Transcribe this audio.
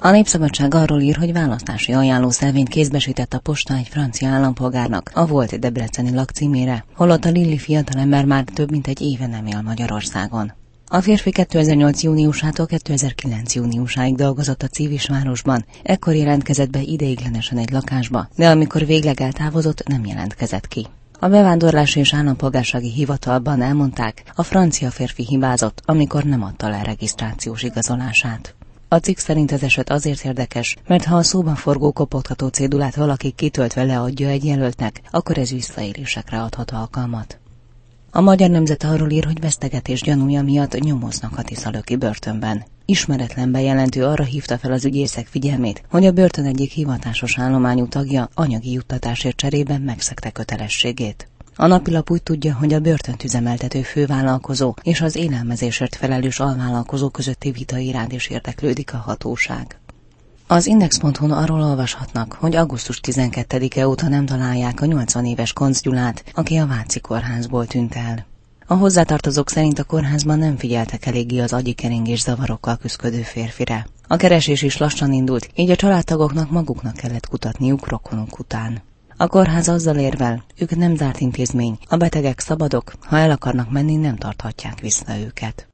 A Népszabadság arról ír, hogy választási ajánlószervényt kézbesített a posta egy francia állampolgárnak a volt debreceni lakcímére, holott a Lilli fiatalember már több mint egy éve nem él Magyarországon. A férfi 2008. júniusától 2009. júniusáig dolgozott a Civisvárosban, ekkor jelentkezett be ideiglenesen egy lakásba, de amikor végleg eltávozott, nem jelentkezett ki. A bevándorlási és állampolgársági hivatalban elmondták, a francia férfi hibázott, amikor nem adta le regisztrációs igazolását. A cikk szerint ez eset azért érdekes, mert ha a szóban forgó kopogtató cédulát valaki kitöltve leadja egy jelöltnek, akkor ez visszaélésekre adhat alkalmat. A Magyar Nemzet arról ír, hogy vesztegetés gyanúja miatt nyomoznak a Tiszalöki börtönben. Ismeretlen bejelentő arra hívta fel az ügyészek figyelmét, hogy a börtön egyik hivatásos állományú tagja anyagi juttatásért cserében megszegte kötelességét. A napilap úgy tudja, hogy a börtönt üzemeltető fővállalkozó és az élelmezésért felelős alvállalkozó közötti vita iránt is érdeklődik a hatóság. Az Index.hu-n arról olvashatnak, hogy augusztus 12-e óta nem találják a 80 éves Koncz Gyulát, aki a Váci kórházból tűnt el. A hozzátartozók szerint a kórházban nem figyeltek eléggé az agyi keringés zavarokkal küszködő férfire. A keresés is lassan indult, így a családtagoknak maguknak kellett kutatniuk rokonuk után. A kórház azzal érvel, ők nem zárt intézmény, a betegek szabadok, ha el akarnak menni, nem tarthatják vissza őket.